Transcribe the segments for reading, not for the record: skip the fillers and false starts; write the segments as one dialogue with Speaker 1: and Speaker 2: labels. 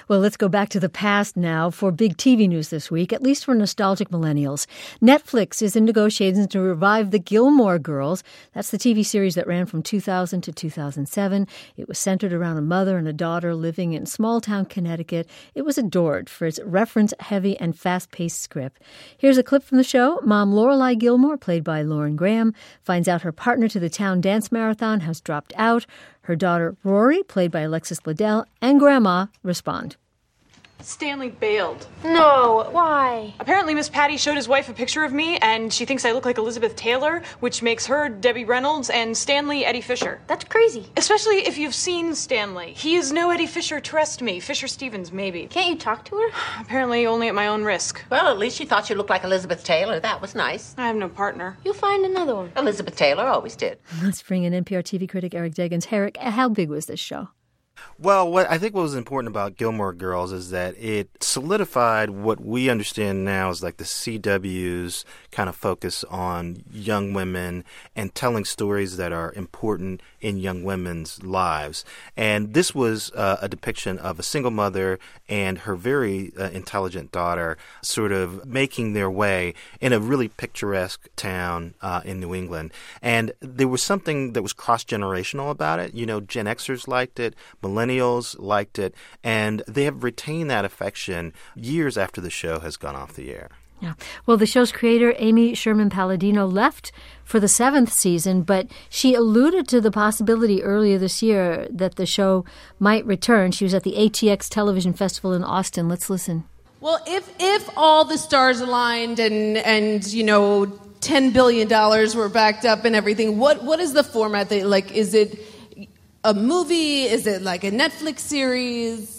Speaker 1: Well, let's go back to the past now for big TV news this week, at least for nostalgic millennials. Netflix is in negotiations to revive The Gilmore Girls. That's the TV series that ran from 2000 to 2007. It was centered around a mother and a daughter living in small-town Connecticut. It was adored for its reference-heavy and fast-paced script. Here's a clip from the show. Mom Lorelai Gilmore, played by Lauren Graham, finds out her partner to the town dance marathon has dropped out. Her daughter, Rory, played by Alexis Bledel, and Grandma respond.
Speaker 2: Stanley bailed.
Speaker 3: No, why?
Speaker 2: Apparently Miss Patty showed his wife a picture of me, and she thinks I look like Elizabeth Taylor, which makes her Debbie Reynolds, and Stanley Eddie Fisher.
Speaker 3: That's crazy.
Speaker 2: Especially if you've seen Stanley. He is no Eddie Fisher, trust me. Fisher Stevens, maybe.
Speaker 3: Can't you talk to her?
Speaker 2: Apparently only at my own risk.
Speaker 4: Well, at least she thought you looked like Elizabeth Taylor. That was nice.
Speaker 2: I have no partner.
Speaker 3: You'll find another one.
Speaker 4: Elizabeth Taylor always did.
Speaker 1: Let's bring in NPR TV critic Eric Deggans. Eric, how big was this show?
Speaker 5: Well, what was important about Gilmore Girls is that it solidified what we understand now as like the CW's kind of focus on young women and telling stories that are important in young women's lives. And this was a depiction of a single mother and her very intelligent daughter sort of making their way in a really picturesque town in New England. And there was something that was cross-generational about it. You know, Gen Xers liked it, millennials liked it, and they have retained that affection years after the show has gone off the air.
Speaker 1: Yeah. Well, the show's creator, Amy Sherman Palladino, left for the 7th season, but she alluded to the possibility earlier this year that the show might return. She was at the ATX Television Festival in Austin. Let's listen.
Speaker 6: Well, if all the stars aligned and you know, $10 billion were backed up and everything, what is the format? Like, is it a movie? Is it like a Netflix series?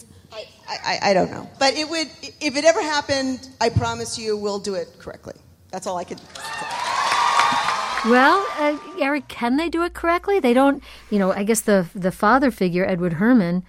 Speaker 7: I don't know. But it would, if it ever happened, I promise you we'll do it correctly. That's all I could say.
Speaker 1: Well, Eric, can they do it correctly? They don't, I guess the father figure, Edward Herman,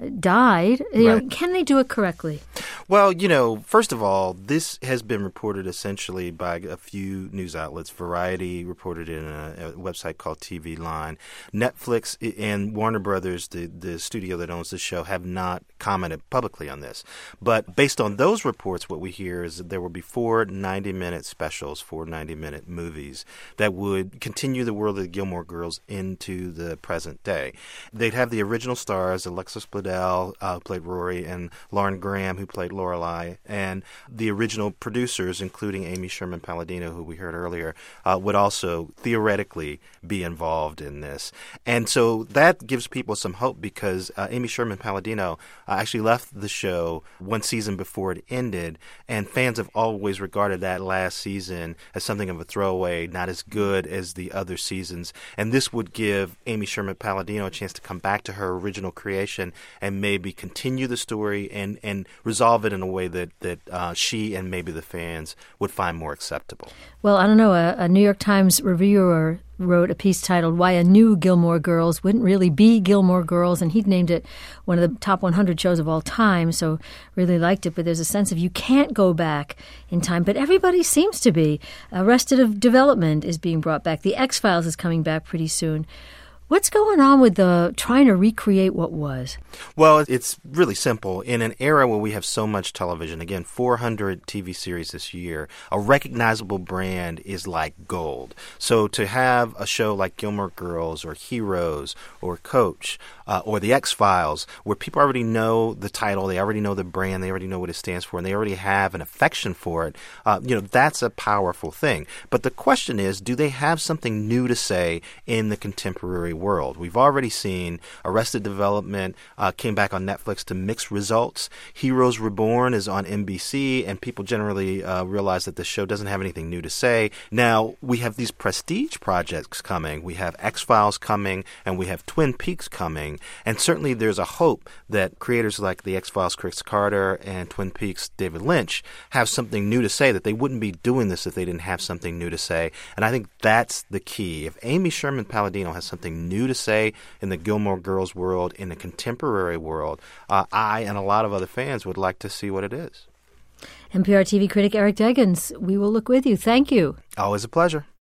Speaker 1: died.
Speaker 5: Right.
Speaker 1: Can they do it correctly?
Speaker 5: Well, first of all, this has been reported essentially by a few news outlets. Variety reported it in a website called TV Line. Netflix and Warner Brothers, the studio that owns the show, have not commented publicly on this. But based on those reports, what we hear is that there will be 4 90-minute specials, 4 90-minute movies that would continue the world of the Gilmore Girls into the present day. They'd have the original stars, Alexis Bledel, who played Rory, and Lauren Graham, who played Lorelai, and the original producers, including Amy Sherman Palladino, who we heard earlier, would also theoretically be involved in this. And so that gives people some hope because Amy Sherman Palladino actually left the show one season before it ended, and fans have always regarded that last season as something of a throwaway, not as good as the other seasons. And this would give Amy Sherman Palladino a chance to come back to her original creation and maybe continue the story and resolve it in a way that she and maybe the fans would find more acceptable.
Speaker 1: Well, I don't know. A New York Times reviewer wrote a piece titled Why a New Gilmore Girls Wouldn't Really Be Gilmore Girls, and he'd named it one of the top 100 shows of all time, so really liked it. But there's a sense of you can't go back in time, but everybody seems to be. Arrested Development is being brought back. The X-Files is coming back pretty soon. What's going on with the trying to recreate what was?
Speaker 5: Well, it's really simple. In an era where we have so much television, again, 400 TV series this year, a recognizable brand is like gold. So to have a show like Gilmore Girls or Heroes or Coach or The X-Files, where people already know the title, they already know the brand, they already know what it stands for, and they already have an affection for it, that's a powerful thing. But the question is, do they have something new to say in the contemporary world? We've already seen Arrested Development came back on Netflix to mixed results. Heroes Reborn is on NBC, and people generally realize that the show doesn't have anything new to say. Now, we have these prestige projects coming. We have X-Files coming, and we have Twin Peaks coming. And certainly there's a hope that creators like the X-Files, Chris Carter, and Twin Peaks, David Lynch, have something new to say, that they wouldn't be doing this if they didn't have something new to say. And I think that's the key. If Amy Sherman Palladino has something new to say in the Gilmore Girls world, in the contemporary world, I and a lot of other fans would like to see what it is.
Speaker 1: NPR TV critic Eric Deggans, we will look with you. Thank you.
Speaker 5: Always a pleasure.